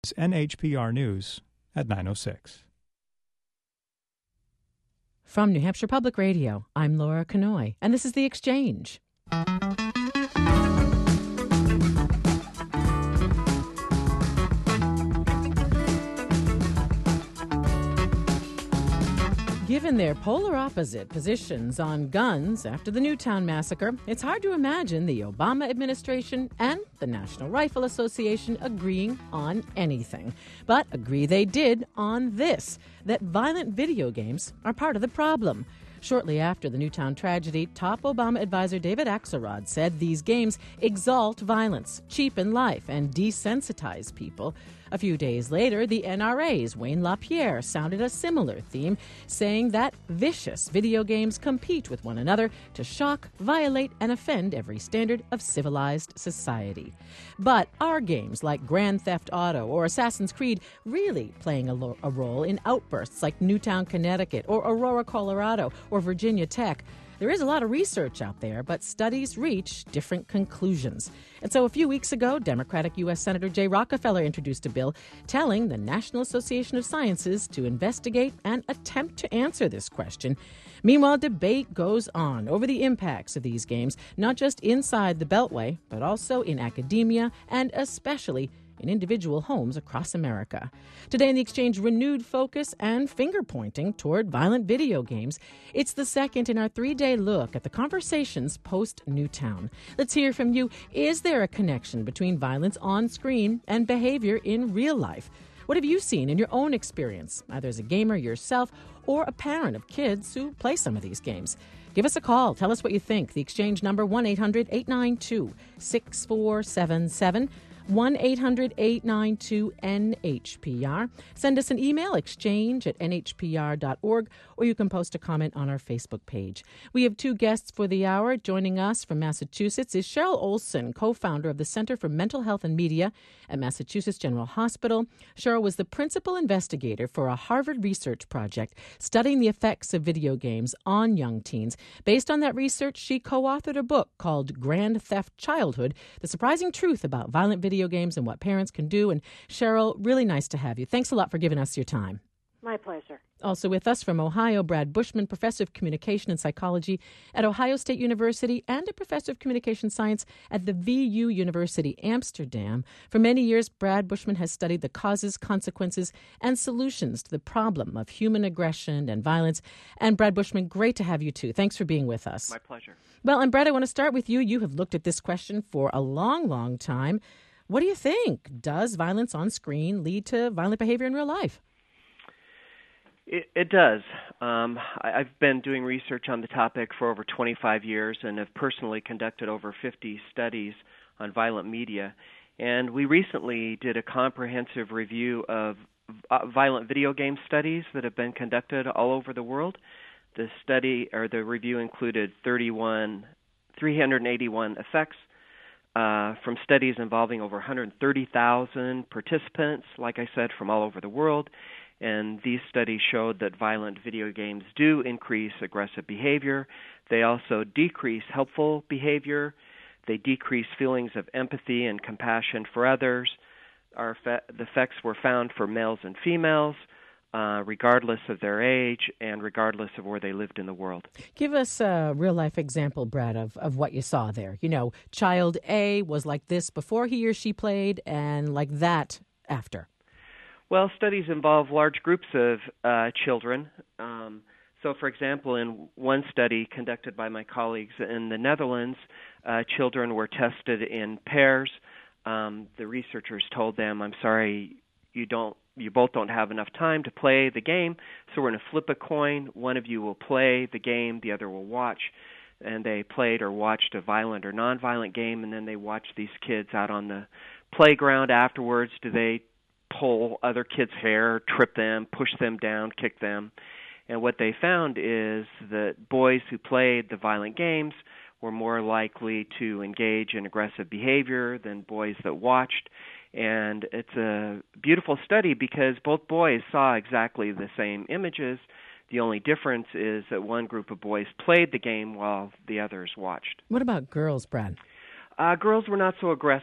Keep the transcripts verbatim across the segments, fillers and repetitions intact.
N H P R News at nine oh six. From New Hampshire Public Radio, I'm Laura Kanoy, and this is The Exchange. Given their polar opposite positions on guns after the Newtown massacre, it's hard to imagine the Obama administration and the National Rifle Association agreeing on anything. But agree they did on this, that violent video games are part of the problem. Shortly after the Newtown tragedy, top Obama advisor David Axelrod said these games exalt violence, cheapen life, and desensitize people. A few days later, the N R A's Wayne LaPierre sounded a similar theme, saying that vicious video games compete with one another to shock, violate, and offend every standard of civilized society. But are games like Grand Theft Auto or Assassin's Creed really playing a, lo- a role in outbursts like Newtown, Connecticut, or Aurora, Colorado, or Virginia Tech? There is a lot of research out there, but studies reach different conclusions. And so a few weeks ago, Democratic U S Senator Jay Rockefeller introduced a bill telling the National Association of Sciences to investigate and attempt to answer this question. Meanwhile, debate goes on over the impacts of these games, not just inside the Beltway, but also in academia and especially in individual homes across America. Today in The Exchange, renewed focus and finger-pointing toward violent video games. It's the second in our three-day look at the conversations post-Newtown. Let's hear from you. Is there a connection between violence on screen and behavior in real life? What have you seen in your own experience, either as a gamer yourself or a parent of kids who play some of these games? Give us a call. Tell us what you think. The Exchange number, one eight hundred eight nine two six four seven seven. one eight hundred eight nine two N H P R. Send us an email, exchange at N H P R dot org, or you can post a comment on our Facebook page. We have two guests for the hour. Joining us from Massachusetts is Cheryl Olson, co-founder of the Center for Mental Health and Media at Massachusetts General Hospital. Cheryl was the principal investigator for a Harvard research project studying the effects of video games on young teens. Based on that research, she co-authored a book called Grand Theft Childhood, The Surprising Truth About Violent Video Games and What Parents Can Do. And Cheryl, really nice to have you. Thanks a lot for giving us your time. My pleasure. Also with us from Ohio, Brad Bushman, professor of communication and psychology at Ohio State University and a professor of communication science at the V U University Amsterdam. For many years, Brad Bushman has studied the causes, consequences, and solutions to the problem of human aggression and violence. And Brad Bushman, great to have you too. Thanks for being with us. My pleasure. Well, and Brad, I want to start with you. You have looked at this question for a long, long time. What do you think? Does violence on screen lead to violent behavior in real life? It, it does. Um, I, I've been doing research on the topic for over twenty-five years and have personally conducted over fifty studies on violent media. And we recently did a comprehensive review of uh, violent video game studies that have been conducted all over the world. The study or the review included thirty-one, three hundred eighty-one effects uh, from studies involving over one hundred thirty thousand participants, like I said, from all over the world. And these studies showed that violent video games do increase aggressive behavior. They also decrease helpful behavior. They decrease feelings of empathy and compassion for others. Our fe- the effects were found for males and females, uh, regardless of their age and regardless of where they lived in the world. Give us a real-life example, Brad, of, of what you saw there. You know, child A was like this before he or she played and like that after. Well, studies involve large groups of uh, children. Um, so, for example, in one study conducted by my colleagues in the Netherlands, uh, children were tested in pairs. Um, the researchers told them, "I'm sorry, you don't, you both don't have enough time to play the game, so we're going to flip a coin. One of you will play the game, the other will watch." And they played or watched a violent or nonviolent game, and then they watched these kids out on the playground afterwards. Do they pull other kids' hair, trip them, push them down, kick them? And what they found is that boys who played the violent games were more likely to engage in aggressive behavior than boys that watched. And it's a beautiful study because both boys saw exactly the same images. The only difference is that one group of boys played the game while the others watched. What about girls, Brad? Uh, girls were not so aggressive.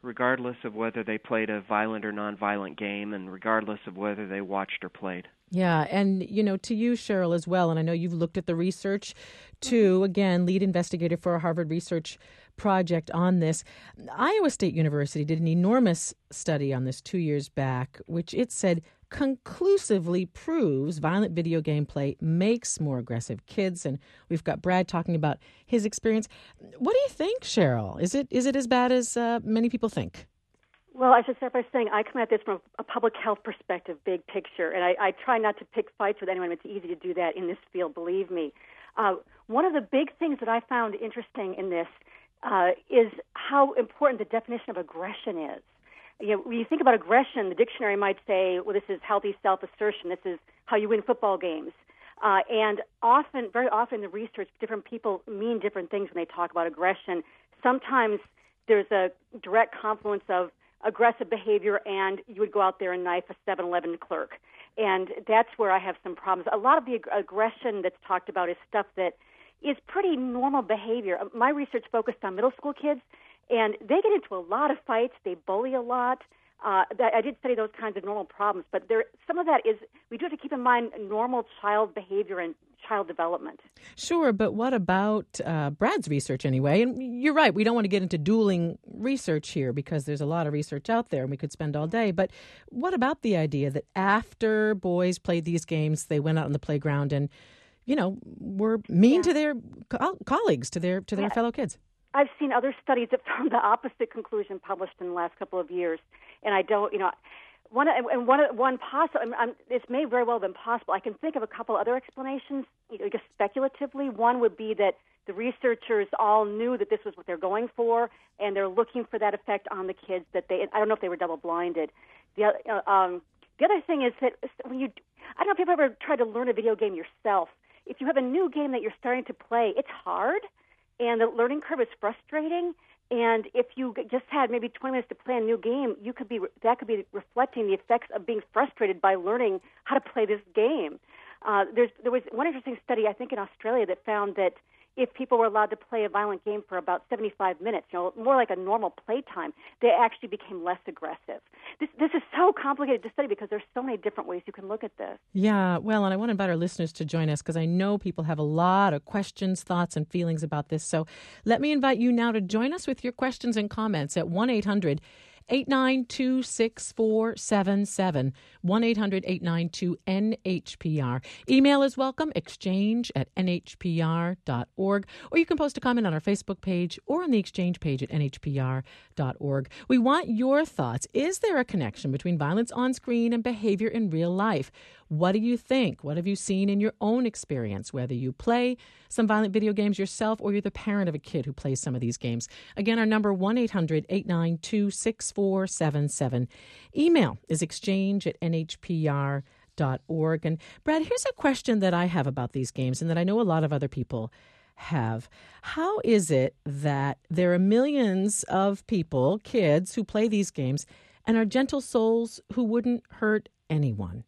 regardless of whether they played a violent or nonviolent game and regardless of whether they watched or played. Yeah, and, you know, to you, Cheryl, as well, and I know you've looked at the research, too, again, lead investigator for a Harvard research project on this. Iowa State University did an enormous study on this two years back, which it said conclusively proves violent video game play makes more aggressive kids, and we've got Brad talking about his experience. What do you think, Cheryl? Is it is it as bad as uh, many people think? Well, I should start by saying I come at this from a public health perspective, big picture, and I, I try not to pick fights with anyone. It's easy to do that in this field, believe me. Uh, one of the big things that I found interesting in this uh, is how important the definition of aggression is. You know, when you think about aggression, the dictionary might say, well, this is healthy self-assertion. This is how you win football games. Uh, and often, very often in the research, different people mean different things when they talk about aggression. Sometimes there's a direct confluence of aggressive behavior, and you would go out there and knife a seven eleven clerk. And that's where I have some problems. A lot of the ag- aggression that's talked about is stuff that is pretty normal behavior. My research focused on middle school kids, and they get into a lot of fights. They bully a lot. Uh, that, I did study those kinds of normal problems, but there, some of that is, we do have to keep in mind normal child behavior and child development. Sure, but what about uh, Brad's research anyway? And you're right, we don't want to get into dueling research here because there's a lot of research out there and we could spend all day. But what about the idea that after boys played these games, they went out on the playground and, you know, were mean yeah. to their co- colleagues, to their to their yeah. fellow kids? I've seen other studies that found the opposite conclusion published in the last couple of years, and I don't, you know, one and one one possible. I'm, I'm, this may very well have been possible. I can think of a couple other explanations, you know, just speculatively. One would be that the researchers all knew that this was what they're going for, and they're looking for that effect on the kids. That they, I don't know if they were double blinded. The uh, um, the other thing is that when you, I don't know if you've ever tried to learn a video game yourself. If you have a new game that you're starting to play, it's hard. And the learning curve is frustrating. And if you just had maybe twenty minutes to play a new game, you could be that could be reflecting the effects of being frustrated by learning how to play this game. Uh, there's, there was one interesting study, I think, in Australia that found that if people were allowed to play a violent game for about seventy-five minutes, you know, more like a normal playtime, they actually became less aggressive. This this is so complicated to study because there's so many different ways you can look at this. Yeah, well, and I want to invite our listeners to join us because I know people have a lot of questions, thoughts, and feelings about this. So let me invite you now to join us with your questions and comments at one eight hundred eight nine two, six four seven seven, one eight hundred eight nine two N H P R. Email is welcome, exchange at N H P R dot org, or you can post a comment on our Facebook page or on the Exchange page at N H P R dot org. We want your thoughts. Is there a connection between violence on screen and behavior in real life? What do you think? What have you seen in your own experience, whether you play some violent video games yourself or you're the parent of a kid who plays some of these games? Again, our number, one eight hundred eight nine two six four seven seven. Email is exchange at N H P R dot org. And Brad, here's a question that I have about these games and that I know a lot of other people have. How is it that there are millions of people, kids, who play these games and are gentle souls who wouldn't hurt anyone?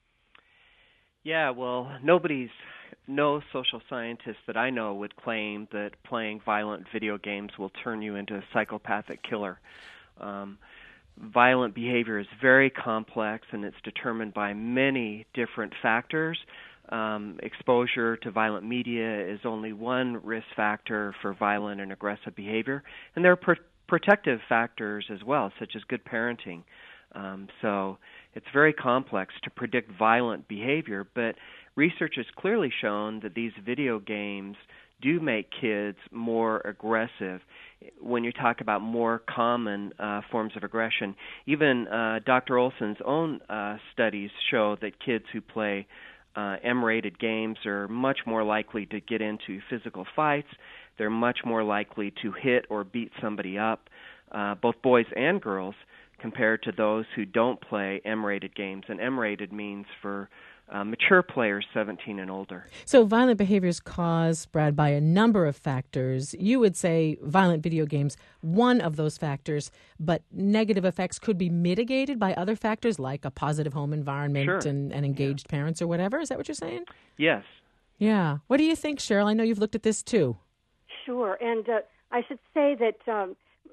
Yeah, well, nobody's, no social scientist that I know would claim that playing violent video games will turn you into a psychopathic killer. Um, violent behavior is very complex, and it's determined by many different factors. Um, exposure to violent media is only one risk factor for violent and aggressive behavior, and there are pr- protective factors as well, such as good parenting. Um, so it's very complex to predict violent behavior, but research has clearly shown that these video games do make kids more aggressive. When you talk about more common uh, forms of aggression, even uh, Doctor Olson's own uh, studies show that kids who play uh, M-rated games are much more likely to get into physical fights. They're much more likely to hit or beat somebody up, uh, both boys and girls, compared to those who don't play M-rated games. And M-rated means for uh, mature players seventeen and older. So violent behavior is caused, Brad, by a number of factors. You would say violent video games, one of those factors, but negative effects could be mitigated by other factors like a positive home environment sure. and, and engaged yeah. parents or whatever. Is that what you're saying? Yes. Yeah. What do you think, Cheryl? I know you've looked at this too. Sure. And uh, I should say that um,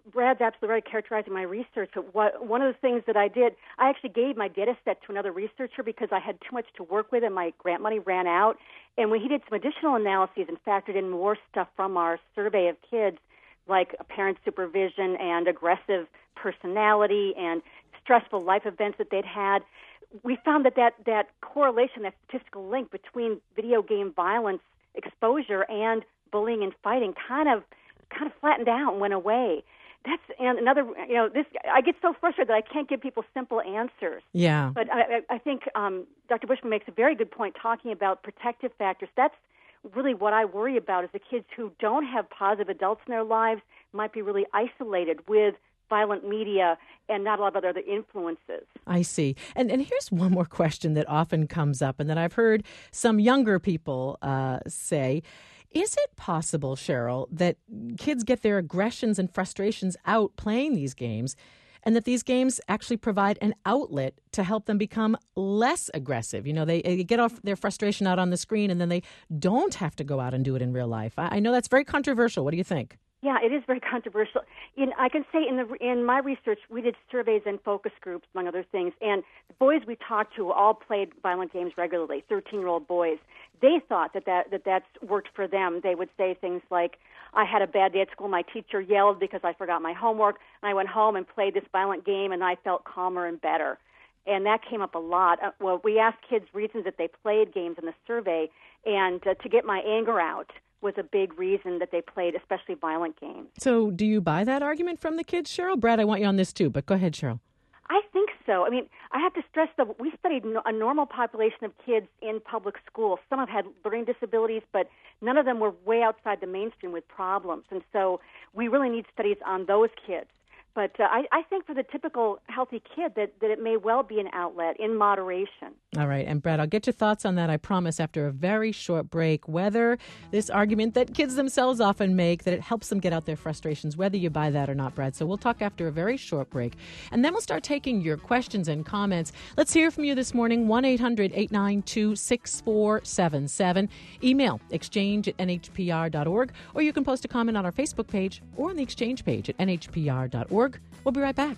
Brad's absolutely right characterizing my research. But what, one of the things that I did, I actually gave my data set to another researcher because I had too much to work with and my grant money ran out. And when he did some additional analyses and factored in more stuff from our survey of kids, like parent supervision and aggressive personality and stressful life events that they'd had, we found that that, that correlation, that statistical link between video game violence exposure and bullying and fighting kind of kind of flattened out and went away. That's and another, you know, this I get so frustrated that I can't give people simple answers. Yeah. But I, I think um, Doctor Bushman makes a very good point talking about protective factors. That's really what I worry about is the kids who don't have positive adults in their lives might be really isolated with violent media and not a lot of other influences. I see. And and here's one more question that often comes up and that I've heard some younger people uh, say. Is it possible, Cheryl, that kids get their aggressions and frustrations out playing these games and that these games actually provide an outlet to help them become less aggressive? You know, they, they get off their frustration out on the screen and then they don't have to go out and do it in real life. I, I know that's very controversial. What do you think? Yeah, it is very controversial. In, I can say in the in my research, we did surveys and focus groups, among other things, and the boys we talked to all played violent games regularly, thirteen-year-old boys. They thought that, that, that that's worked for them. They would say things like, I had a bad day at school, my teacher yelled because I forgot my homework, and I went home and played this violent game, and I felt calmer and better. And that came up a lot. Uh, well, we asked kids reasons that they played games in the survey, and uh, to get my anger out was a big reason that they played, especially violent games. So do you buy that argument from the kids, Cheryl? Brad, I want you on this too, but go ahead, Cheryl. I think so. I mean, I have to stress that we studied a normal population of kids in public schools. Some have had learning disabilities, but none of them were way outside the mainstream with problems. And so we really need studies on those kids. But uh, I, I think for the typical healthy kid that, that it may well be an outlet in moderation. All right. And Brad, I'll get your thoughts on that, I promise, after a very short break, whether this argument that kids themselves often make, that it helps them get out their frustrations, whether you buy that or not, Brad. So we'll talk after a very short break. And then we'll start taking your questions and comments. Let's hear from you this morning, one eight hundred eight nine two six four seven seven. Email exchange at n h p r dot org, or you can post a comment on our Facebook page or on the Exchange page at n h p r dot org. We'll be right back.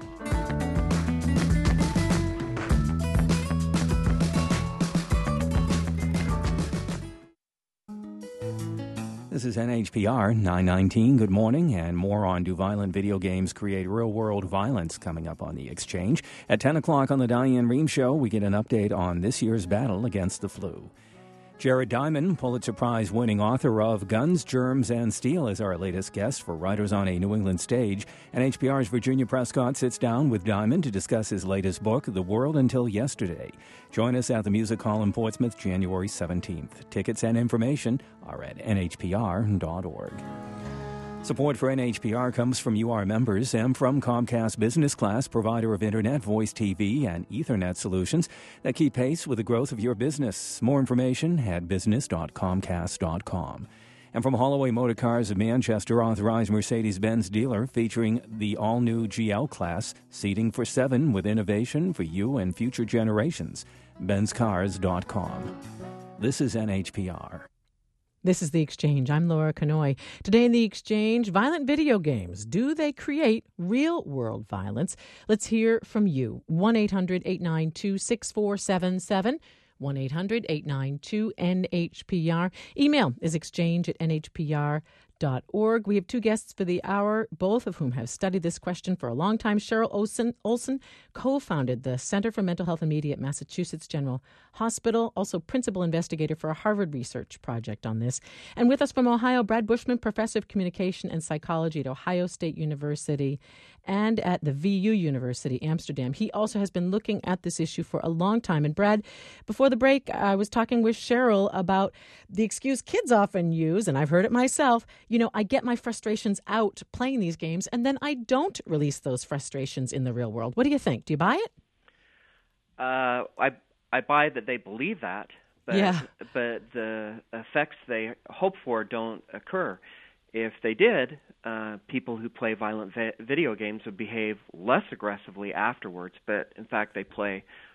This is N H P R nine nineteen. Good morning, and more on Do Violent Video Games Create Real-World Violence coming up on The Exchange. At ten o'clock on the Diane Rehm Show, we get an update on this year's battle against the flu. Jared Diamond, Pulitzer Prize-winning author of Guns, Germs, and Steel, is our latest guest for Writers on a New England Stage. N H P R's Virginia Prescott sits down with Diamond to discuss his latest book, The World Until Yesterday. Join us at the Music Hall in Portsmouth, January seventeenth. Tickets and information are at n h p r dot org. Support for N H P R comes from you, our members, and from Comcast Business Class, provider of Internet, voice T V, and Ethernet solutions that keep pace with the growth of your business. More information at business dot comcast dot com. And from Holloway Motor Cars of Manchester, authorized Mercedes-Benz dealer, featuring the all-new G L Class, seating for seven with innovation for you and future generations. benz cars dot com. This is N H P R. This is The Exchange. I'm Laura Canoy. Today in The Exchange, violent video games. Do they create real-world violence? Let's hear from you. one eight hundred eight nine two six four seven seven. one eight hundred eight nine two N H P R. Email is exchange at n h p r dot org. We have two guests for the hour, both of whom have studied this question for a long time. Cheryl Olson, Olson co-founded the Center for Mental Health and Media at Massachusetts General Hospital, also principal investigator for a Harvard research project on this. And with us from Ohio, Brad Bushman, professor of communication and psychology at Ohio State University and at the V U University, Amsterdam. He also has been looking at this issue for a long time. And Brad, before the break, I was talking with Cheryl about the excuse kids often use, and I've heard it myself, you know, I get my frustrations out playing these games, and then I don't release those frustrations in the real world. What do you think? Do you buy it? Uh, I I buy that they believe that, but yeah. but the effects they hope for don't occur. If they did, uh, people who play violent vi- video games would behave less aggressively afterwards, but in fact they play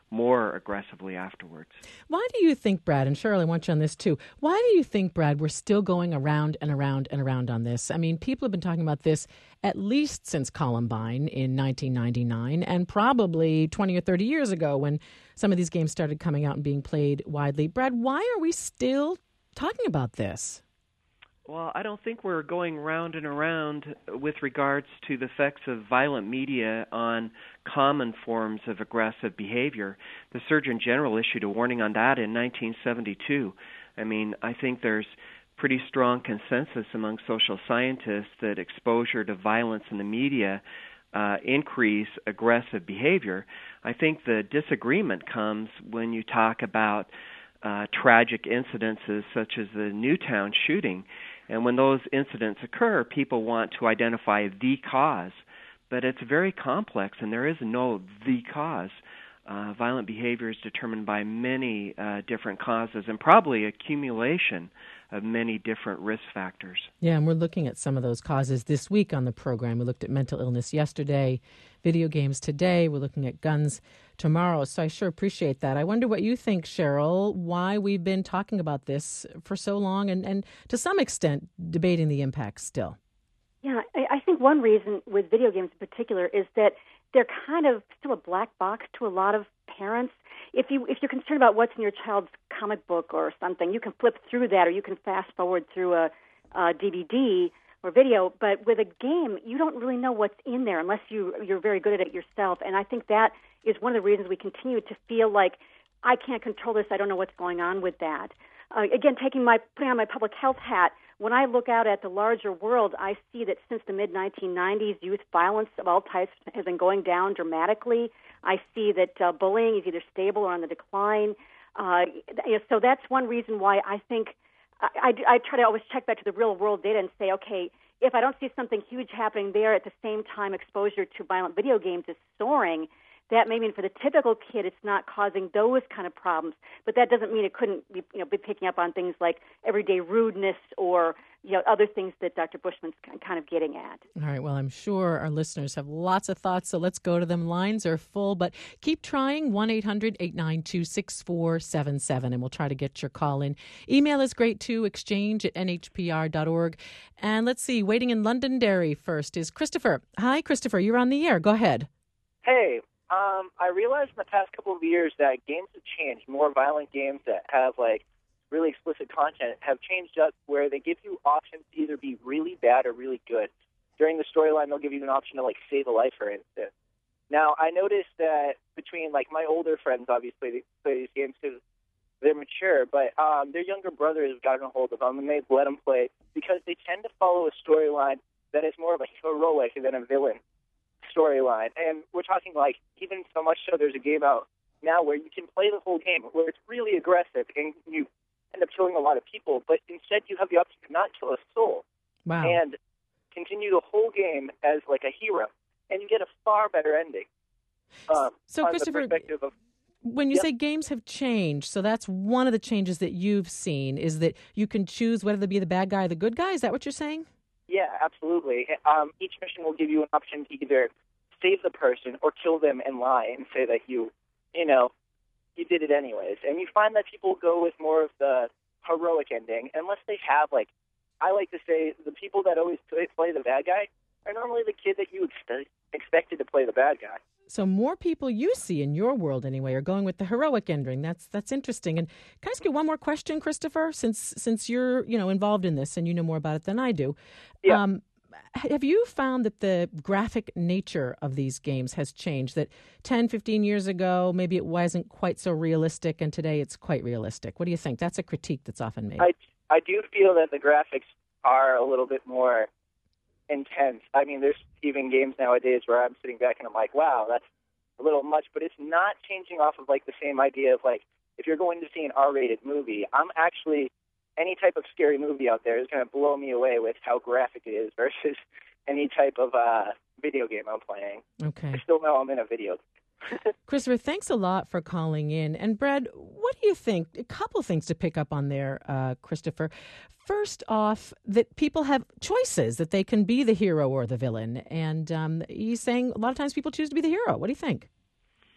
more aggressively afterwards. Why do you think, Brad, and Cheryl, I want you on this too, why do you think, Brad, we're still going around and around and around on this? I mean, people have been talking about this at least since Columbine in nineteen ninety-nine and probably twenty or thirty years ago when some of these games started coming out and being played widely. Brad, why are we still talking about this? Well, I don't think we're going round and around with regards to the effects of violent media on common forms of aggressive behavior. The Surgeon General issued a warning on that in nineteen seventy-two. I mean, I think there's pretty strong consensus among social scientists that exposure to violence in the media uh, increase aggressive behavior. I think the disagreement comes when you talk about uh, tragic incidences such as the Newtown shooting. And when those incidents occur, people want to identify the cause. But it's very complex, and there is no the cause. Uh, violent behavior is determined by many uh, different causes and probably accumulation of many different risk factors. Yeah, and we're looking at some of those causes this week on the program. We looked at mental illness yesterday, video games today. We're looking at guns tomorrow. So I sure appreciate that. I wonder what you think, Cheryl, why we've been talking about this for so long and, and to some extent debating the impacts still. Yeah, I, I think one reason with video games in particular is that they're kind of still a black box to a lot of parents. If you if you're concerned about what's in your child's comic book or something, you can flip through that, or you can fast forward through a, a D V D or video. But with a game, you don't really know what's in there unless you you're very good at it yourself. And I think that is one of the reasons we continue to feel like I can't control this. I don't know what's going on with that. Uh, again, taking my putting on my public health hat. When I look out at the larger world, I see that since the mid nineteen nineties, youth violence of all types has been going down dramatically. I see that uh, bullying is either stable or on the decline. Uh, you know, so that's one reason why I think I, I, I try to always check back to the real world data and say, okay, if I don't see something huge happening there at the same time exposure to violent video games is soaring, that may mean for the typical kid it's not causing those kind of problems, but that doesn't mean it couldn't be, you know, be picking up on things like everyday rudeness or, you know, other things that Doctor Bushman's kind of getting at. All right, well, I'm sure our listeners have lots of thoughts, so let's go to them. Lines are full, but keep trying, one eight hundred eight nine two six four seven seven, and we'll try to get your call in. Email is great, too, exchange at n h p r dot org. And let's see, waiting in Londonderry first is Christopher. Hi, Christopher, you're on the air. Go ahead. Hey. Um, I realized in the past couple of years that games have changed. More violent games that have, like, really explicit content have changed up where they give you options to either be really bad or really good. During the storyline, they'll give you an option to, like, save a life, for instance. Now, I noticed that between, like, my older friends, obviously, they play these games because they're mature, but um, their younger brothers have gotten a hold of them, and they've let them play because they tend to follow a storyline that is more of a heroic than a villain storyline. And we're talking like even so much so there's a game out now where you can play the whole game where it's really aggressive and you end up killing a lot of people, but instead you have the option to not kill a soul. Wow. And continue the whole game as like a hero, and you get a far better ending. Um, so Christopher, of, when you yep. say games have changed, so that's one of the changes that you've seen is that you can choose whether to be the bad guy or the good guy. Is that what you're saying? Yeah, absolutely. Um, each mission will give you an option to either save the person or kill them and lie and say that you, you know, you did it anyways. And you find that people go with more of the heroic ending, unless they have, like, I like to say the people that always play the bad guy are normally the kid that you expect, expected to play the bad guy. So more people you see in your world, anyway, are going with the heroic ending. That's that's interesting. And can I ask you one more question, Christopher? Since since you're you know involved in this and you know more about it than I do, yeah. um, have you found that the graphic nature of these games has changed? That ten, fifteen years ago, maybe it wasn't quite so realistic, and today it's quite realistic. What do you think? That's a critique that's often made. I I do feel that the graphics are a little bit more intense. I mean, there's even games nowadays where I'm sitting back and I'm like, wow, that's a little much, but it's not changing off of like the same idea of like, if you're going to see an R-rated movie, I'm actually, any type of scary movie out there is going to blow me away with how graphic it is versus any type of uh, video game I'm playing. Okay. I still know I'm in a video game. Christopher, thanks a lot for calling in. And Brad, what do you think? A couple of things to pick up on there, uh, Christopher. First off, that people have choices, that they can be the hero or the villain. And um, he's saying a lot of times people choose to be the hero. What do you think?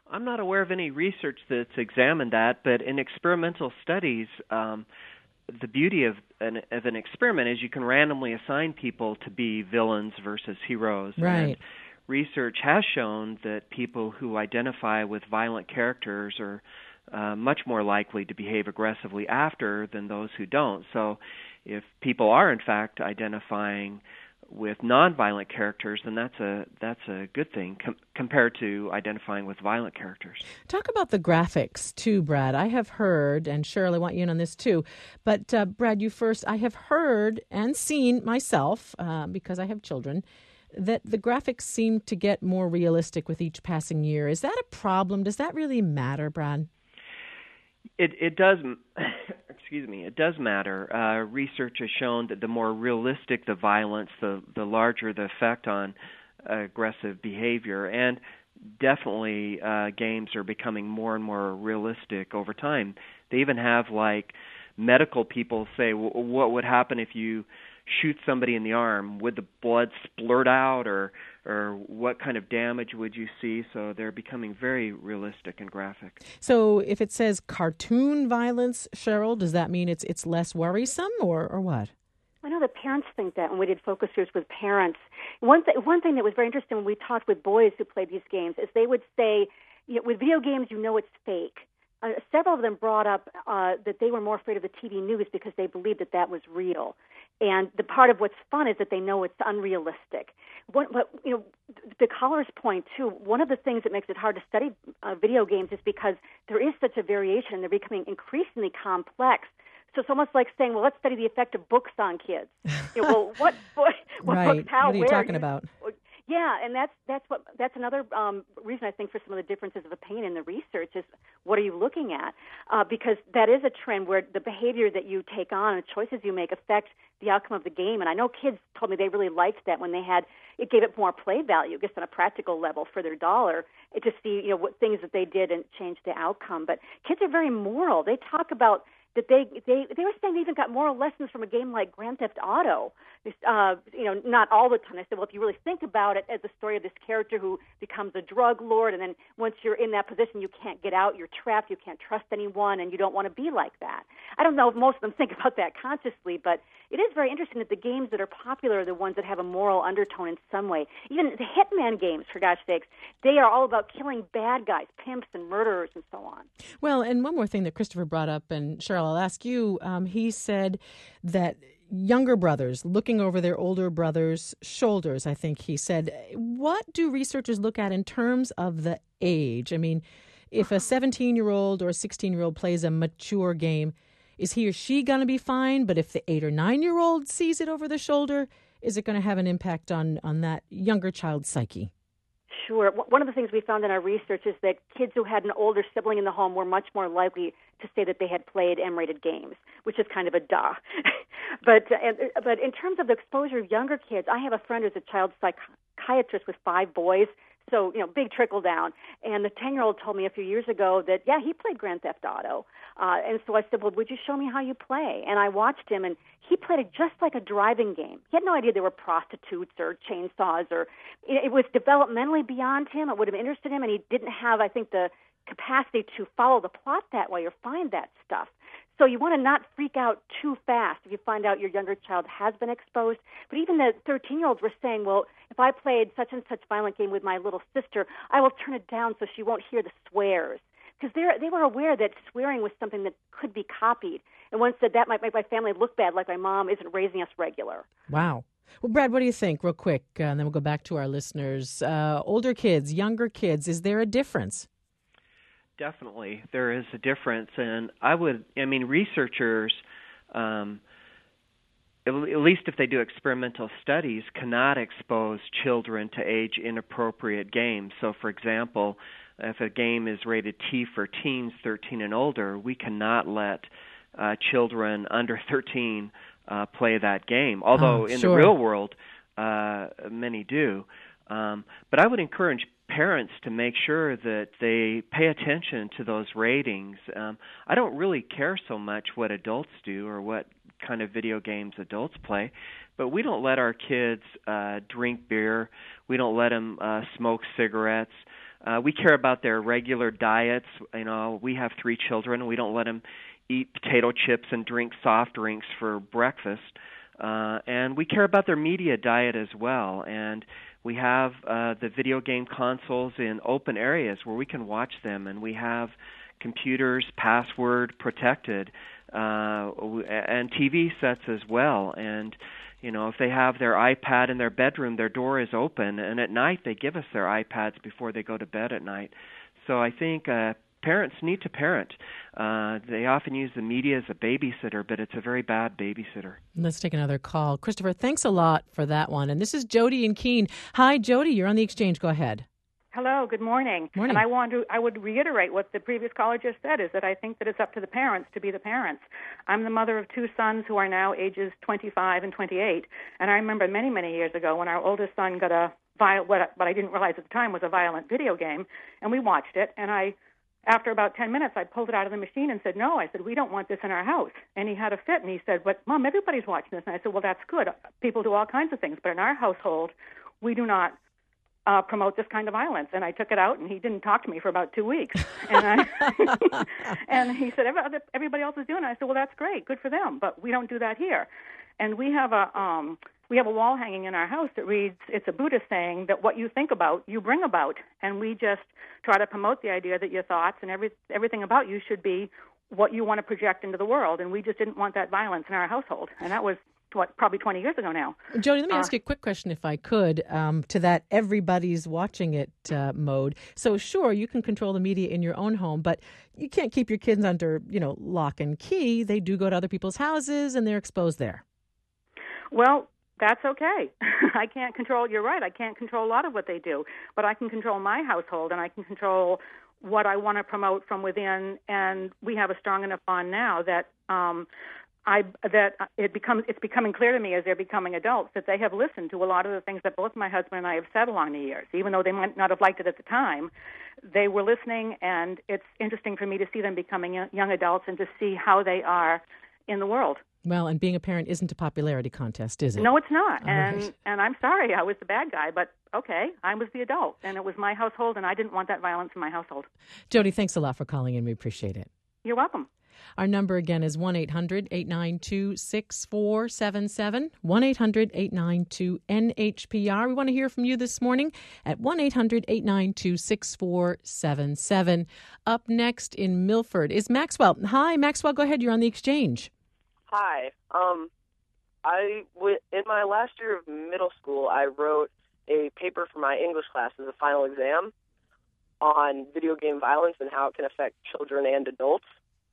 I'm not aware of any research that's examined that, but in experimental studies, um, the beauty of an, of an experiment is you can randomly assign people to be villains versus heroes. Right. And research has shown that people who identify with violent characters are uh, much more likely to behave aggressively after than those who don't. So if people are, in fact, identifying with nonviolent characters, then that's a that's a good thing com- compared to identifying with violent characters. Talk about the graphics too, Brad. I have heard, and Cheryl, I want you in on this too, but uh, Brad, you first. I have heard and seen myself, uh, because I have children, that the graphics seem to get more realistic with each passing year. Is that a problem? Does that really matter, Brad? It it does. Excuse me. It does matter. Uh, research has shown that the more realistic the violence, the the larger the effect on uh, aggressive behavior, and definitely uh, games are becoming more and more realistic over time. They even have like medical people say, w- what would happen if you shoot somebody in the arm? Would the blood splurt out, or or what kind of damage would you see? So they're becoming very realistic and graphic. So if it says cartoon violence, Cheryl, does that mean it's it's less worrisome, or, or what? I know that parents think that when we did focus groups with parents. One, th- one thing that was very interesting when we talked with boys who played these games is they would say, you know, with video games, you know it's fake. Uh, several of them brought up uh, that they were more afraid of the T V news because they believed that that was real. And the part of what's fun is that they know it's unrealistic. What, what, you know, the caller's point, too, one of the things that makes it hard to study uh, video games is because there is such a variation, and they're becoming increasingly complex. So it's almost like saying, well, let's study the effect of books on kids. You know, well, what, what, what right. books, how, what are you where? talking about? Yeah, and that's that's what that's another um, reason I think for some of the differences of opinion in the research is what are you looking at? Uh, because that is a trend where the behavior that you take on and choices you make affect the outcome of the game. And I know kids told me they really liked that when they had it gave it more play value, just on a practical level for their dollar, it to see you know what things that they did and changed the outcome. But kids are very moral. They talk about that they they they were saying they even got moral lessons from a game like Grand Theft Auto. Uh, you know, not all the time. I said, well, if you really think about it as the story of this character who becomes a drug lord, and then once you're in that position, you can't get out, you're trapped, you can't trust anyone, and you don't want to be like that. I don't know if most of them think about that consciously, but it is very interesting that the games that are popular are the ones that have a moral undertone in some way. Even the Hitman games, for gosh sakes, they are all about killing bad guys, pimps and murderers and so on. Well, and one more thing that Christopher brought up, and Cheryl, I'll ask you, um, he said that younger brothers looking over their older brothers' shoulders, I think he said. What do researchers look at in terms of the age? I mean, if a seventeen-year-old or a sixteen-year-old plays a mature game, is he or she going to be fine? But if the eight- or nine-year-old sees it over the shoulder, is it going to have an impact on, on that younger child's psyche? Sure. One of the things we found in our research is that kids who had an older sibling in the home were much more likely to say that they had played M-rated games, which is kind of a duh. but uh, but in terms of the exposure of younger kids, I have a friend who's a child psychiatrist with five boys, so, you know, big trickle down. And the ten-year-old told me a few years ago that, yeah, he played Grand Theft Auto. Uh, and so I said, well, would you show me how you play? And I watched him, and he played it just like a driving game. He had no idea there were prostitutes or chainsaws, or it, it was developmentally beyond him. It would have interested him, and he didn't have, I think, the capacity to follow the plot that way or find that stuff. So you want to not freak out too fast if you find out your younger child has been exposed. But even the thirteen-year-olds were saying, well, if I played such and such violent game with my little sister, I will turn it down so she won't hear the swears. Because they were aware that swearing was something that could be copied. And one said, that might make my family look bad, like my mom isn't raising us regular. Wow. Well, Brad, what do you think, real quick, uh, and then we'll go back to our listeners. Uh, older kids, younger kids, is there a difference? Definitely, there is a difference, and I would, I mean, researchers, um, at least if they do experimental studies, cannot expose children to age-inappropriate games. So, for example, if a game is rated T for teens, thirteen and older, we cannot let uh, children under thirteen uh, play that game, although oh, in sure. the real world, uh, many do. Um, but I would encourage parents to make sure that they pay attention to those ratings. Um, I don't really care so much what adults do or what kind of video games adults play, but we don't let our kids uh, drink beer. We don't let them uh, smoke cigarettes. Uh, we care about their regular diets. You know, we have three children. We don't let them eat potato chips and drink soft drinks for breakfast. Uh, and we care about their media diet as well. And we have uh, the video game consoles in open areas where we can watch them, and we have computers password protected, uh, and T V sets as well. And you know, if they have their iPad in their bedroom, their door is open, and at night they give us their iPads before they go to bed at night. So I think uh, parents need to parent. Uh, they often use the media as a babysitter, but it's a very bad babysitter. Let's take another call. Christopher, thanks a lot for that one. And this is Jody in Keene. Hi, Jody. You're on the Exchange. Go ahead. Hello, good morning. Morning. And I want to I would reiterate what the previous caller just said, is that I think that it's up to the parents to be the parents. I'm the mother of two sons who are now ages twenty-five and twenty-eight, and I remember many, many years ago when our oldest son got a viol- what, what I didn't realize at the time was a violent video game, and we watched it, and I after about ten minutes, I pulled it out of the machine and said, no. I said, we don't want this in our house. And he had a fit, and he said, but, Mom, everybody's watching this. And I said, well, that's good. People do all kinds of things. But in our household, we do not uh, promote this kind of violence. And I took it out, and he didn't talk to me for about two weeks. And, I and he said, Every, everybody else is doing it. I said, well, that's great. Good for them. But we don't do that here. And we have a... Um, We have a wall hanging in our house that reads, it's a Buddhist saying that what you think about, you bring about. And we just try to promote the idea that your thoughts and every, everything about you should be what you want to project into the world. And we just didn't want that violence in our household. And that was, what, probably twenty years ago now. Jody, let me uh, ask you a quick question, if I could, um, to that everybody's watching it uh, mode. So, sure, you can control the media in your own home, but you can't keep your kids under, you know, lock and key. They do go to other people's houses, and they're exposed there. Well, that's okay. I can't control, you're right, I can't control a lot of what they do, but I can control my household, and I can control what I want to promote from within, and we have a strong enough bond now that um, I that it becomes it's becoming clear to me as they're becoming adults that they have listened to a lot of the things that both my husband and I have said along the years. Even though they might not have liked it at the time, they were listening, and it's interesting for me to see them becoming young adults and to see how they are in the world. Well, and being a parent isn't a popularity contest, is it? No, it's not. All and right. and I'm sorry, I was the bad guy, but okay, I was the adult, and it was my household, and I didn't want that violence in my household. Jody, thanks a lot for calling in. We appreciate it. You're welcome. Our number again is one eight hundred eight nine two six four seven seven, one eight hundred eight nine two N H P R. We want to hear from you this morning at one eight hundred eight nine two six four seven seven. Up next in Milford is Maxwell. Hi, Maxwell, go ahead. You're on the Exchange. Hi. Um, I w- in my last year of middle school, I wrote a paper for my English class as a final exam on video game violence and how it can affect children and adults.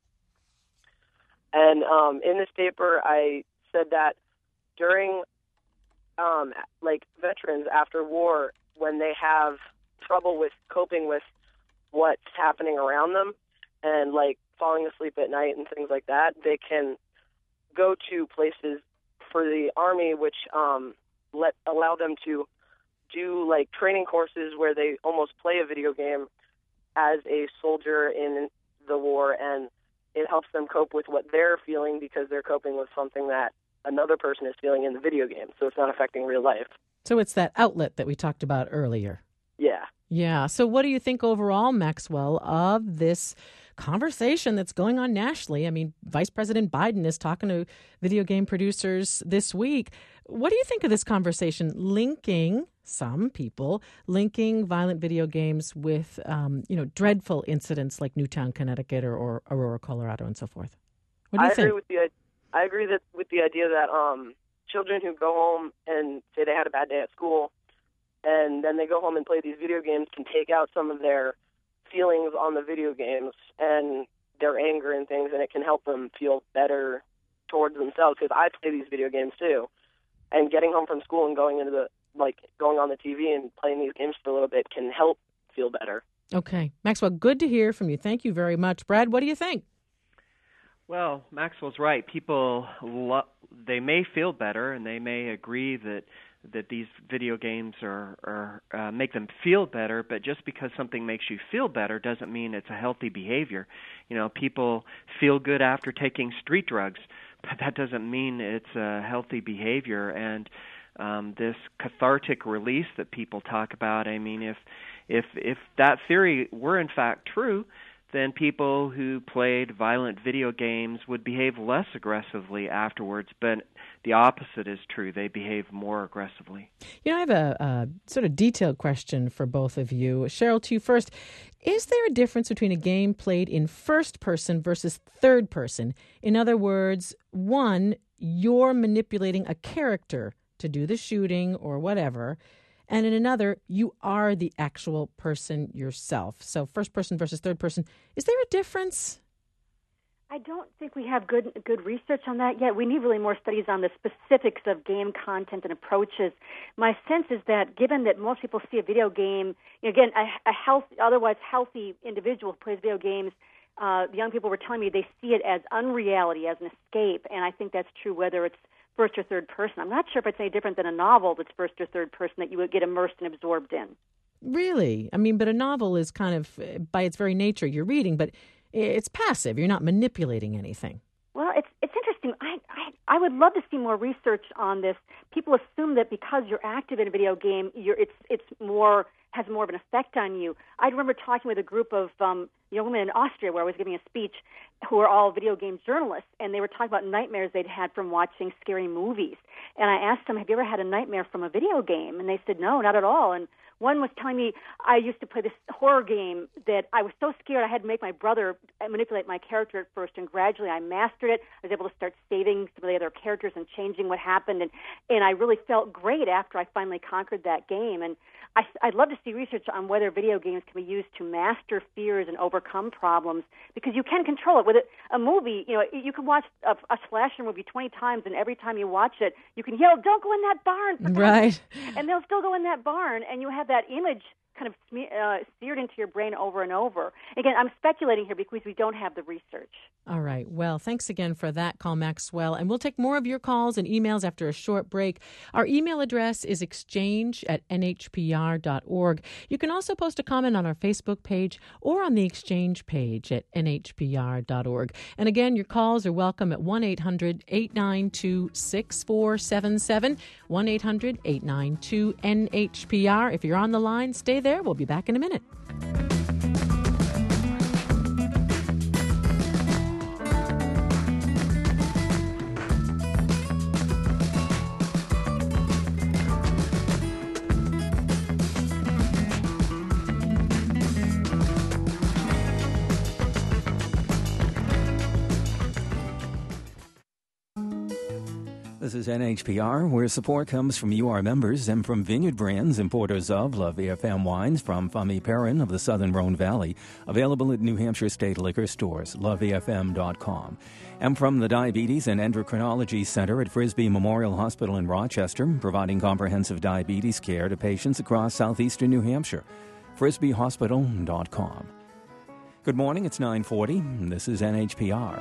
And um, in this paper, I said that during, um, like, veterans after war, when they have trouble with coping with what's happening around them and, like, falling asleep at night and things like that, they can go to places for the Army, which um, let allow them to do like training courses where they almost play a video game as a soldier in the war, and it helps them cope with what they're feeling because they're coping with something that another person is feeling in the video game, so it's not affecting real life. So it's that outlet that we talked about earlier. Yeah. Yeah. So what do you think overall, Maxwell, of this conversation that's going on nationally? I mean, Vice President Biden is talking to video game producers this week. What do you think of this conversation linking, some people, linking violent video games with, um, you know, dreadful incidents like Newtown, Connecticut or, or Aurora, Colorado and so forth? What do you I think? Agree with the, I agree that with the idea that um, children who go home and say they had a bad day at school and then they go home and play these video games can take out some of their feelings on the video games and their anger and things, and it can help them feel better towards themselves, because I play these video games too, and getting home from school and going into the like going on the T V and playing these games for a little bit can help feel better. Okay. Maxwell, good to hear from you. Thank you very much. Brad, what do you think? Well, Maxwell's right. People, lo- they may feel better, and they may agree that that these video games are, are uh, make them feel better, but just because something makes you feel better doesn't mean it's a healthy behavior. You know, people feel good after taking street drugs, but that doesn't mean it's a healthy behavior. And um, this cathartic release that people talk about, I mean, if if if that theory were in fact true, then people who played violent video games would behave less aggressively afterwards. But the opposite is true. They behave more aggressively. You know, I have a, a sort of detailed question for both of you. Cheryl, to you first. Is there a difference between a game played in first person versus third person? In other words, one, you're manipulating a character to do the shooting or whatever, and in another, you are the actual person yourself. So first person versus third person. Is there a difference? I don't think we have good good research on that yet. We need really more studies on the specifics of game content and approaches. My sense is that given that most people see a video game, you know, again, a, a health, otherwise healthy individual who plays video games, uh, the young people were telling me they see it as unreality, as an escape, and I think that's true whether it's first or third person. I'm not sure if it's any different than a novel that's first or third person that you would get immersed and absorbed in. Really? I mean, but a novel is kind of, by its very nature, you're reading, but it's passive. You're not manipulating anything. Well, it's it's interesting. I, I I would love to see more research on this. People assume that because you're active in a video game, you're it's it's more has more of an effect on you. I remember talking with a group of um, young women in Austria where I was giving a speech who are all video game journalists, and they were talking about nightmares they'd had from watching scary movies. And I asked them, have you ever had a nightmare from a video game? And they said, no, not at all. And one was telling me, I used to play this horror game that I was so scared I had to make my brother manipulate my character at first, and gradually I mastered it. I was able to start saving some of the other characters and changing what happened, and, and I really felt great after I finally conquered that game. And I, I'd love to see research on whether video games can be used to master fears and overcome problems, because you can control it. With it, a movie, you know, you can watch a, a slasher movie twenty times, and every time you watch it, you can yell, don't go in that barn. Right. And they'll still go in that barn, and you have that image kind of sme- uh, seared into your brain over and over. Again, I'm speculating here because we don't have the research. All right. Well, thanks again for that call, Maxwell. And we'll take more of your calls and emails after a short break. Our email address is exchange at n h p r dot org. You can also post a comment on our Facebook page or on the Exchange page at n h p r dot org. And again, your calls are welcome at one eight hundred eight nine two six four seven seven, one eight hundred eight nine two N H P R. If you're on the line, stay there. We'll be back in a minute. This is N H P R, where support comes from you, our members, and from Vineyard Brands, importers of La V F M wines from Famille Perrin of the Southern Rhone Valley, available at New Hampshire State Liquor Stores, la v f m dot com. And from the Diabetes and Endocrinology Center at Frisbee Memorial Hospital in Rochester, providing comprehensive diabetes care to patients across southeastern New Hampshire, frisbee hospital dot com. Good morning, it's nine forty, and this is N H P R.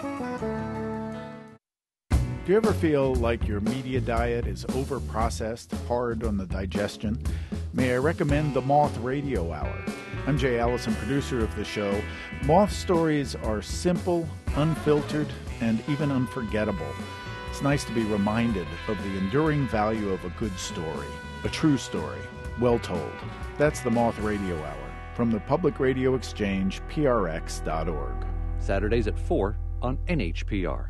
Do you ever feel like your media diet is over-processed, hard on the digestion? May I recommend the Moth Radio Hour? I'm Jay Allison, producer of the show. Moth stories are simple, unfiltered, and even unforgettable. It's nice to be reminded of the enduring value of a good story, a true story, well told. That's the Moth Radio Hour from the Public Radio Exchange, P R X dot org. Saturdays at four on N H P R.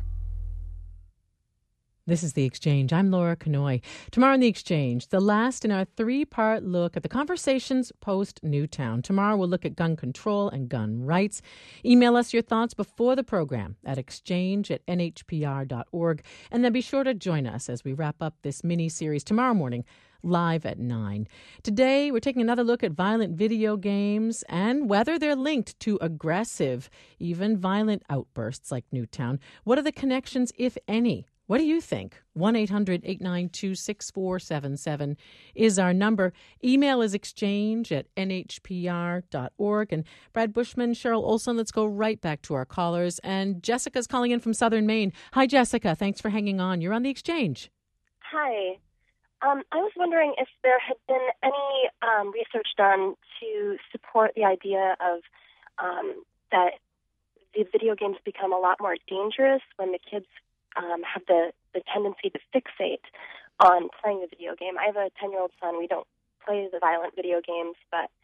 This is The Exchange. I'm Laura Kanoy. Tomorrow on The Exchange, the last in our three-part look at the conversations post-Newtown. Tomorrow we'll look at gun control and gun rights. Email us your thoughts before the program at exchange at n h p r dot org. And then be sure to join us as we wrap up this mini-series tomorrow morning, live at nine. Today, we're taking another look at violent video games and whether they're linked to aggressive, even violent outbursts like Newtown. What are the connections, if any? What do you think? one eight hundred eight nine two six four seven seven is our number. Email is exchange at n h p r dot org. And Brad Bushman, Cheryl Olson, let's go right back to our callers. And Jessica's calling in from Southern Maine. Hi, Jessica. Thanks for hanging on. You're on The Exchange. Hi. Um, I was wondering if there had been any um, research done to support the idea of um, that the video games become a lot more dangerous when the kids Um, have the, the tendency to fixate on playing the video game. I have a ten-year-old son. We don't play the violent video games, but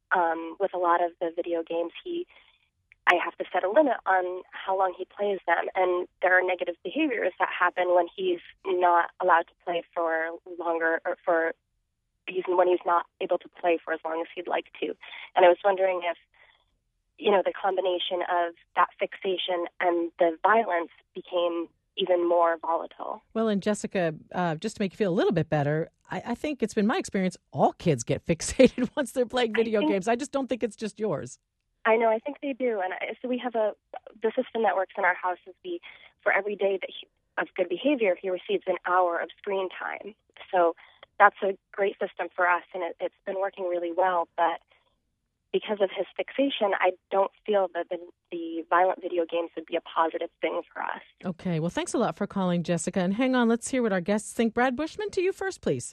um, with a lot of the video games, he I have to set a limit on how long he plays them, and there are negative behaviors that happen when he's not allowed to play for longer, or for he's, when he's not able to play for as long as he'd like to. And I was wondering if, you know, the combination of that fixation and the violence became even more volatile. Well, and Jessica, uh, just to make you feel a little bit better, I, I think it's been my experience, all kids get fixated once they're playing video I think, games. I just don't think it's just yours. I know, I think they do. And I, so we have a, the system that works in our house is we, for every day that he, of good behavior, he receives an hour of screen time. So that's a great system for us, and it, it's been working really well. But because of his fixation, I don't feel that the, the violent video games would be a positive thing for us. Okay, well, thanks a lot for calling, Jessica. And hang on, let's hear what our guests think. Brad Bushman, to you first, please.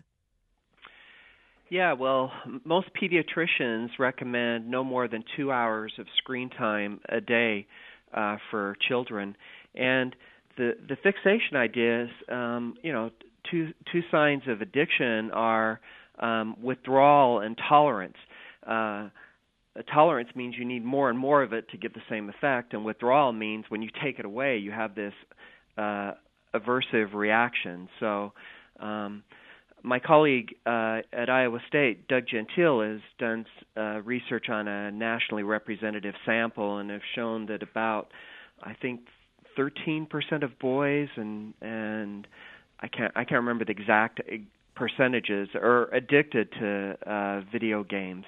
Yeah, well, most pediatricians recommend no more than two hours of screen time a day uh, for children. And the the fixation ideas, um, you know, two two signs of addiction are um, withdrawal and tolerance. Uh, tolerance means you need more and more of it to get the same effect, and withdrawal means when you take it away, you have this uh, aversive reaction. So um, my colleague uh, at Iowa State, Doug Gentile, has done uh, research on a nationally representative sample and have shown that about, I think, thirteen percent of boys and and I can't I can't remember the exact percentages are addicted to uh, video games.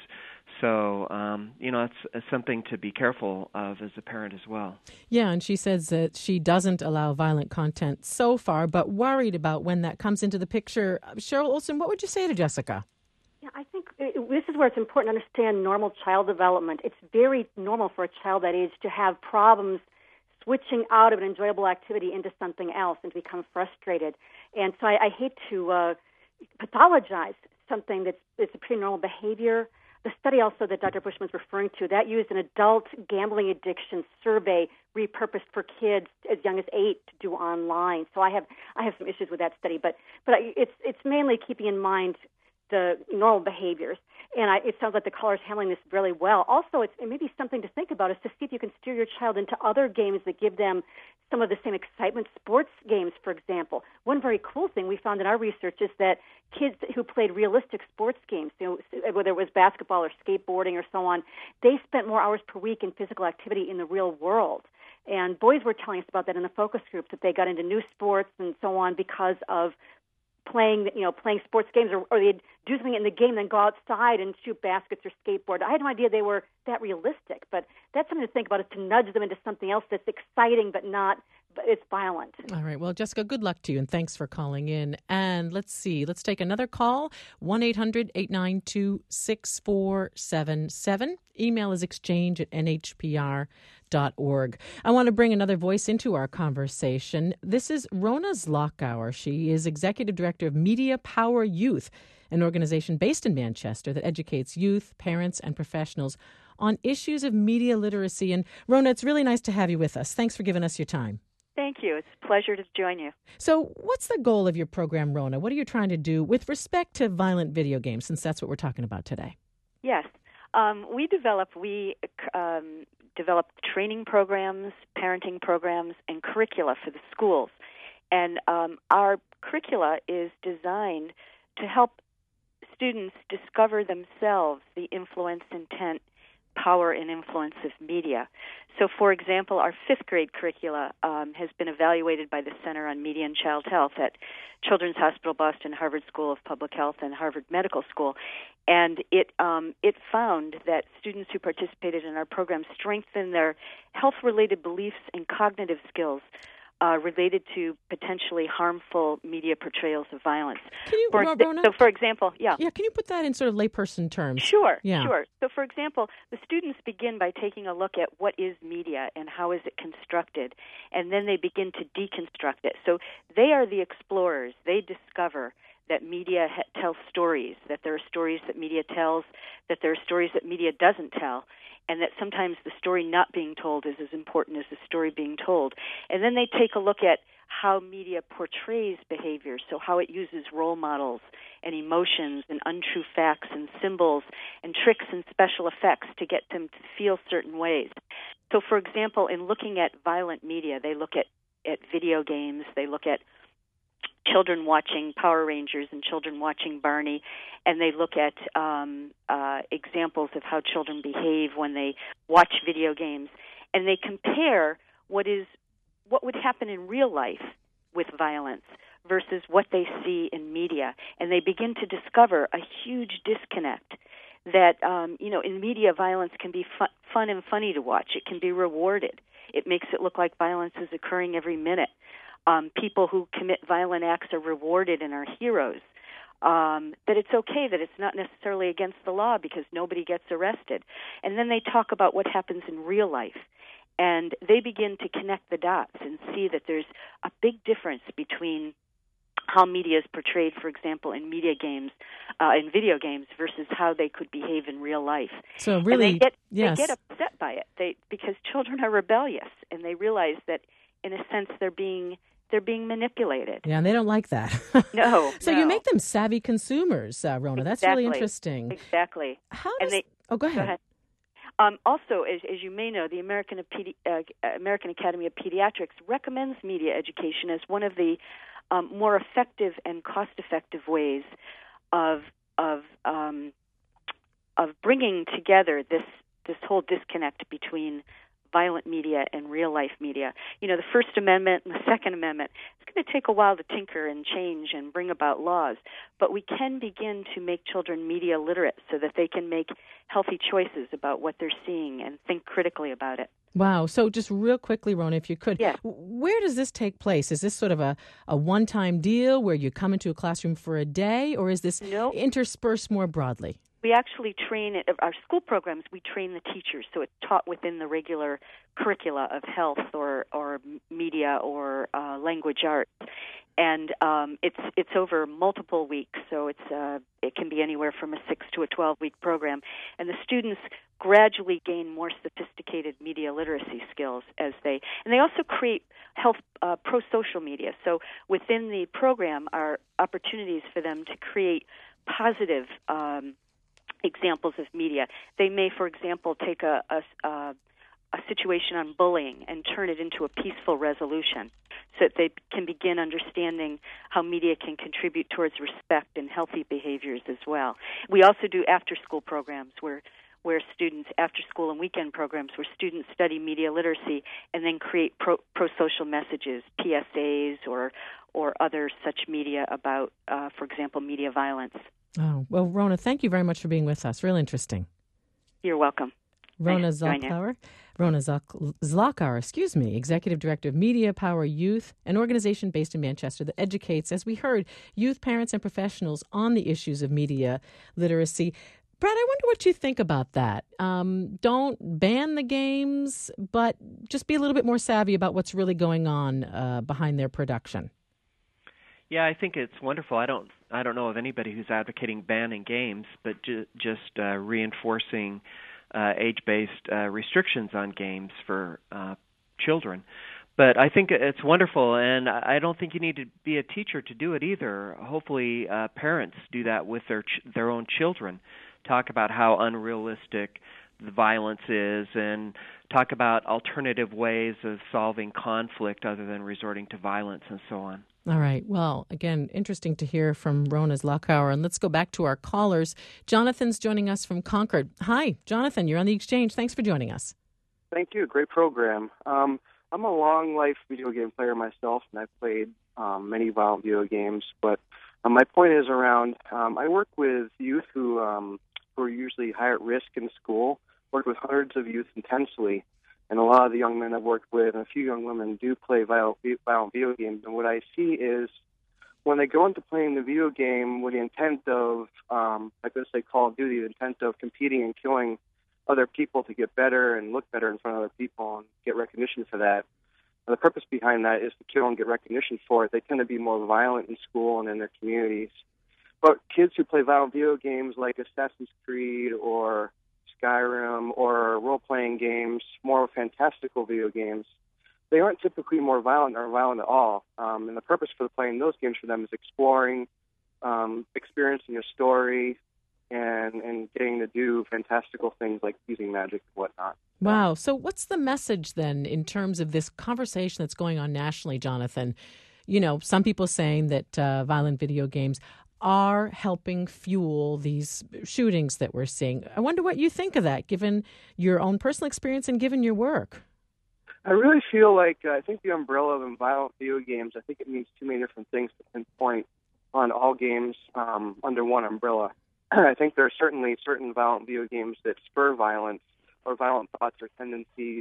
So, um, you know, it's, it's something to be careful of as a parent as well. Yeah, and she says that she doesn't allow violent content so far, but worried about when that comes into the picture. Cheryl Olson, what would you say to Jessica? Yeah, I think it, this is where it's important to understand normal child development. It's very normal for a child that age to have problems switching out of an enjoyable activity into something else and to become frustrated. And so I, I hate to uh, pathologize something that's it's a pretty normal behavior. The study also that Doctor Bushman was referring to, that used an adult gambling addiction survey repurposed for kids as young as eight to do online. So I have I have some issues with that study, but but it's it's mainly keeping in mind the normal behaviors. And I, it sounds like the caller's handling this really well. Also, it's, it may be something to think about is to see if you can steer your child into other games that give them some of the same excitement. Sports games, for example. One very cool thing we found in our research is that kids who played realistic sports games, you know, whether it was basketball or skateboarding or so on, they spent more hours per week in physical activity in the real world. And boys were telling us about that in the focus groups, that they got into new sports and so on because of playing, you know, playing sports games, or, or they'd do something in the game, then go outside and shoot baskets or skateboard. I had no idea they were that realistic, but that's something to think about, is to nudge them into something else that's exciting but not, but it's violent. All right. Well, Jessica, good luck to you, and thanks for calling in. And let's see. Let's take another call, one eight hundred eight nine two six four seven seven. Email is exchange at n h p r dot org. I want to bring another voice into our conversation. This is Rona Zlockauer. She is Executive Director of Media Power Youth, an organization based in Manchester that educates youth, parents, and professionals on issues of media literacy. And Rona, it's really nice to have you with us. Thanks for giving us your time. Thank you. It's a pleasure to join you. So what's the goal of your program, Rona? What are you trying to do with respect to violent video games, since that's what we're talking about today? Yes. Um, we develop, we um, develop training programs, parenting programs, and curricula for the schools. And um, our curricula is designed to help students discover themselves the influence, intent, power, and influence of media. So, for example, our fifth grade curricula um, has been evaluated by the Center on Media and Child Health at Children's Hospital Boston, Harvard School of Public Health, and Harvard Medical School. And it um, it found that students who participated in our program strengthened their health-related beliefs and cognitive skills Uh, related to potentially harmful media portrayals of violence. Can you, for, Rona, so, for example, yeah. Yeah, can you put that in sort of layperson terms? Sure, yeah. sure. So, for example, the students begin by taking a look at what is media and how is it constructed, and then they begin to deconstruct it. So they are the explorers. They discover that media ha- tells stories, that there are stories that media tells, that there are stories that media doesn't tell, and that sometimes the story not being told is as important as the story being told. And then they take a look at how media portrays behavior, so how it uses role models and emotions and untrue facts and symbols and tricks and special effects to get them to feel certain ways. So, for example, in looking at violent media, they look at, at video games, they look at children watching Power Rangers and children watching Barney, and they look at um, uh, examples of how children behave when they watch video games, and they compare what is what would happen in real life with violence versus what they see in media, and they begin to discover a huge disconnect. That um, you know, in media, violence can be fun, fun and funny to watch. It can be rewarded. It makes it look like violence is occurring every minute. Um, people who commit violent acts are rewarded and are heroes. Um, that it's okay, that it's not necessarily against the law because nobody gets arrested. And then they talk about what happens in real life. And they begin to connect the dots and see that there's a big difference between how media is portrayed, for example, in media games, uh, in video games, versus how they could behave in real life. So really, and they get, yes. they get upset by it. They because children are rebellious, and they realize that, in a sense, they're being they're being manipulated. Yeah, and they don't like that. No. So no. you make them savvy consumers, uh, Rona. That's exactly. really interesting. Exactly. How and does? they, oh, go ahead. Go ahead. Um, also, as, as you may know, the American, Pedi- uh, American Academy of Pediatrics recommends media education as one of the um, more effective and cost-effective ways of of um, of bringing together this this whole disconnect between violent media and real-life media. You know, the First Amendment and the Second Amendment, it's going to take a while to tinker and change and bring about laws, but we can begin to make children media literate so that they can make healthy choices about what they're seeing and think critically about it. Wow. So just real quickly, Rona, if you could, yeah. where does this take place? Is this sort of a, a one-time deal where you come into a classroom for a day, or is this nope. interspersed more broadly? We actually train it, our school programs, we train the teachers, so it's taught within the regular curricula of health or, or media or uh, language arts. And um, it's it's over multiple weeks, so it's uh, it can be anywhere from a six to a twelve-week program. And the students gradually gain more sophisticated media literacy skills as they, and they also create health uh, pro-social media. So within the program are opportunities for them to create positive um, examples of media. They may, for example, take a, a, a, a situation on bullying and turn it into a peaceful resolution so that they can begin understanding how media can contribute towards respect and healthy behaviors as well. We also do after-school programs where where students, after-school and weekend programs, where students study media literacy and then create pro, pro-social messages, P S As or or other such media about, uh, for example, media violence. Oh, well, Rona, thank you very much for being with us. Real interesting. You're welcome. Rona Zlokauer, Rona Zlokauer, excuse me, Executive Director of Media Power Youth, an organization based in Manchester that educates, as we heard, youth, parents, and professionals on the issues of media literacy. Brad, I wonder what you think about that. Um, don't ban the games, but just be a little bit more savvy about what's really going on uh, behind their production. Yeah, I think it's wonderful. I don't I don't know of anybody who's advocating banning games, but ju- just uh, reinforcing uh, age-based uh, restrictions on games for uh, children. But I think it's wonderful, and I don't think you need to be a teacher to do it either. Hopefully uh, parents do that with their ch- their own children, talk about how unrealistic the violence is, and talk about alternative ways of solving conflict other than resorting to violence and so on. All right. Well, again, interesting to hear from Rona Zlokauer. And let's go back to our callers. Jonathan's joining us from Concord. Hi, Jonathan. You're on the Exchange. Thanks for joining us. Thank you. Great program. Um, I'm a long-life video game player myself, and I've played um, many violent video games. But um, my point is around, um, I work with youth who, um, who are usually high at risk in school, work with hundreds of youth intensely. And a lot of the young men I've worked with and a few young women do play violent, violent video games. And what I see is when they go into playing the video game with the intent of, um, like let's say Call of Duty, the intent of competing and killing other people to get better and look better in front of other people and get recognition for that. And the purpose behind that is to kill and get recognition for it. They tend to be more violent in school and in their communities. But kids who play violent video games like Assassin's Creed or Skyrim or role-playing games, more fantastical video games, they aren't typically more violent or violent at all. Um, and the purpose for playing those games for them is exploring, um, experiencing a story, and and getting to do fantastical things like using magic and whatnot. Wow. So what's the message then in terms of this conversation that's going on nationally, Jonathan? You know, some people saying that uh, violent video games are helping fuel these shootings that we're seeing. I wonder what you think of that, given your own personal experience and given your work. I really feel like uh, I think the umbrella of violent video games, I think it means too many different things to pinpoint on all games um, under one umbrella. I think there are certainly certain violent video games that spur violence or violent thoughts or tendencies,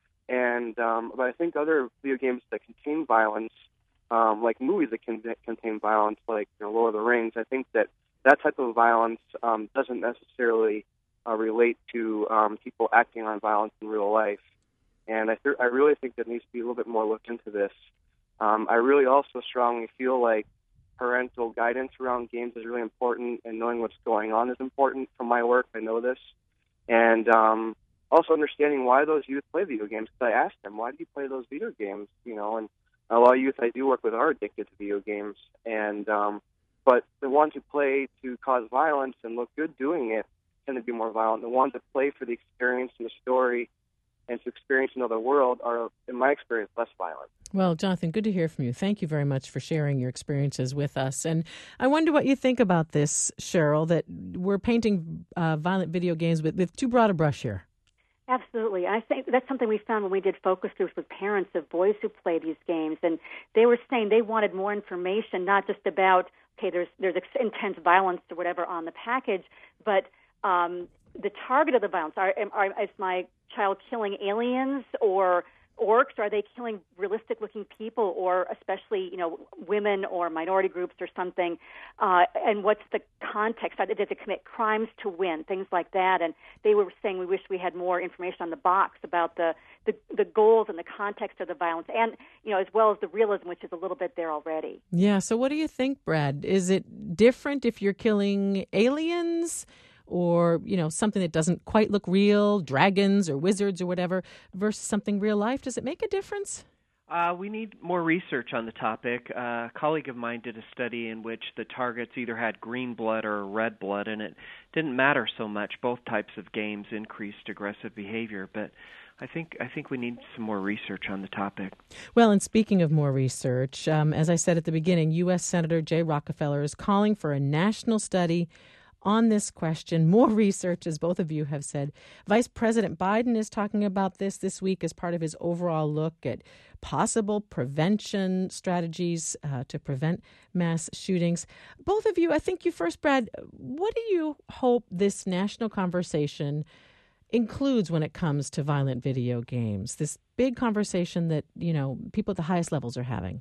and um, but I think other video games that contain violence, um, like movies that can contain violence, like you know, Lord of the Rings, I think that that type of violence um, doesn't necessarily uh, relate to um, people acting on violence in real life. And I, th- I really think there needs to be a little bit more look into this. Um, I really also strongly feel like parental guidance around games is really important, and knowing what's going on is important. From my work, I know this. And um, also understanding why those youth play video games. Because I asked them, why do you play those video games? You know, and a lot of youth I do work with are addicted to video games. And um, but the ones who play to cause violence and look good doing it tend to be more violent. The ones that play for the experience and the story and to experience another world are, in my experience, less violent. Well, Jonathan, good to hear from you. Thank you very much for sharing your experiences with us. And I wonder what you think about this, Cheryl, that we're painting uh, violent video games with, with too broad a brush here. Absolutely. I think that's something we found when we did focus groups with parents of boys who play these games. And they were saying they wanted more information, not just about, okay, there's, there's intense violence or whatever on the package, but um, the target of the violence. Are, are, is my child killing aliens or orcs? Are they killing realistic-looking people, or especially, you know, women or minority groups or something? Uh, and what's the context? Did they commit crimes to win? Things like that. And they were saying we wish we had more information on the box about the, the, the goals and the context of the violence, and, you know, as well as the realism, which is a little bit there already. Yeah. So what do you think, Brad? Is it different if you're killing aliens, or, you know, something that doesn't quite look real, dragons or wizards or whatever, versus something real life? Does it make a difference? Uh, we need more research on the topic. Uh, a colleague of mine did a study in which the targets either had green blood or red blood, and it didn't matter so much. Both types of games increased aggressive behavior, but I think I think we need some more research on the topic. Well, and speaking of more research, um, as I said at the beginning, U S Senator Jay Rockefeller is calling for a national study on this question. More research, as both of you have said. Vice President Biden is talking about this this week as part of his overall look at possible prevention strategies uh, to prevent mass shootings. Both of you, I think you first, Brad, what do you hope this national conversation includes when it comes to violent video games? This big conversation that, you know, people at the highest levels are having.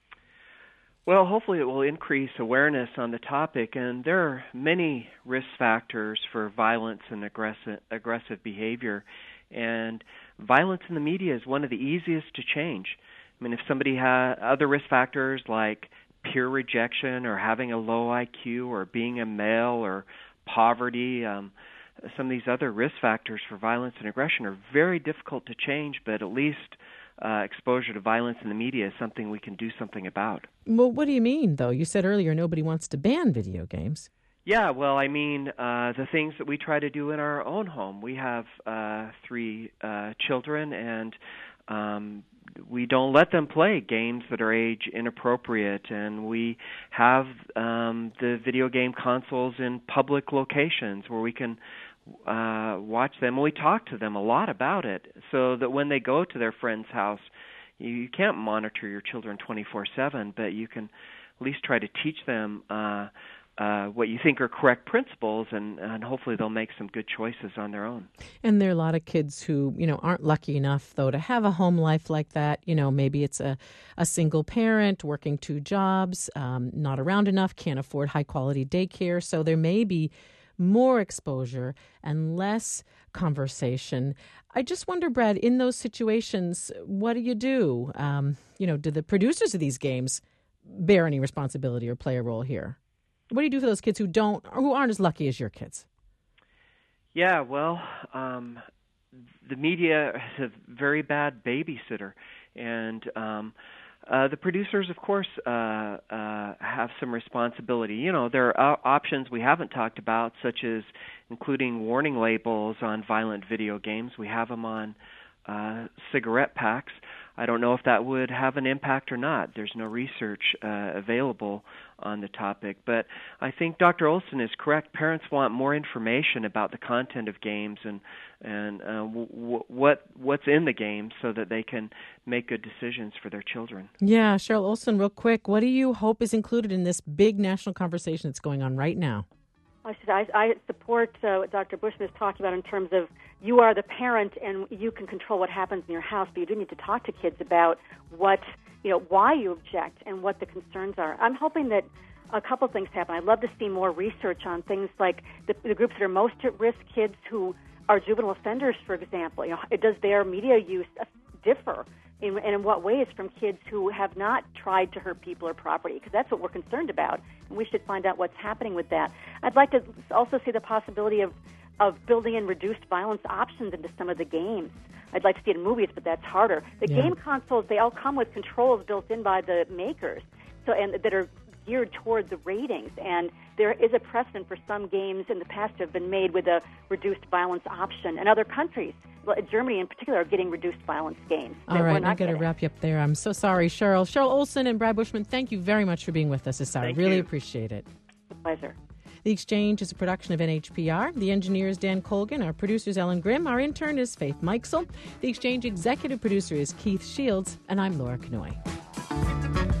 Well, hopefully it will increase awareness on the topic, and there are many risk factors for violence and aggressive, aggressive behavior, and violence in the media is one of the easiest to change. I mean, if somebody has other risk factors like peer rejection or having a low I Q or being a male or poverty, um, some of these other risk factors for violence and aggression are very difficult to change, but at least Uh, exposure to violence in the media is something we can do something about. Well, what do you mean, though? You said earlier nobody wants to ban video games. Yeah, well, I mean, uh, the things that we try to do in our own home. We have uh, three uh, children, and um, we don't let them play games that are age inappropriate, and we have um, the video game consoles in public locations where we can uh watch them. We talk to them a lot about it, so that when they go to their friend's house, you, you can't monitor your children twenty-four seven, but you can at least try to teach them uh uh what you think are correct principles, and, and hopefully they'll make some good choices on their own. And there are a lot of kids who, you know, aren't lucky enough, though, to have a home life like that. You know, maybe it's a, a single parent working two jobs, um, not around enough, can't afford high-quality daycare, so there may be more exposure and less conversation. I just wonder, Brad, in those situations, what do you do? Um, you know, do the producers of these games bear any responsibility or play a role here? What do you do for those kids who don't, or who aren't as lucky as your kids? Yeah, well, um, the media is a very bad babysitter, and um, uh, the producers, of course, uh, uh, have some responsibility. You know, there are options we haven't talked about, such as including warning labels on violent video games. We have them on uh, cigarette packs. I don't know if that would have an impact or not. There's no research uh, available on the topic. But I think Doctor Olson is correct. Parents want more information about the content of games and and uh, w- what what's in the game so that they can make good decisions for their children. Yeah, Cheryl Olson, real quick, what do you hope is included in this big national conversation that's going on right now? I, should, I, I support uh, what Doctor Bushman is talking about in terms of you are the parent and you can control what happens in your house, but you do need to talk to kids about what, you know, why you object and what the concerns are. I'm hoping that a couple things happen. I'd love to see more research on things like the, the groups that are most at risk, kids who are juvenile offenders, for example. You know, does their media use differ? In, and in what ways from kids who have not tried to hurt people or property, because that's what we're concerned about, and we should find out what's happening with that. I'd like to also see the possibility of, of building in reduced violence options into some of the games. I'd like to see it in movies, but that's harder. The yeah. game consoles, they all come with controls built in by the makers, so and that are geared toward the ratings, and there is a precedent for some games in the past to have been made with a reduced violence option, and other countries, Germany in particular, are getting reduced violence games. All right, I've got to wrap you up there. I'm so sorry, Cheryl. Cheryl Olson and Brad Bushman, thank you very much for being with us this hour. Thank really you. appreciate it. It's a pleasure. The Exchange is a production of N H P R. The engineer is Dan Colgan. Our producer is Ellen Grimm. Our intern is Faith Mikesell. The Exchange executive producer is Keith Shields. And I'm Laura Knoy.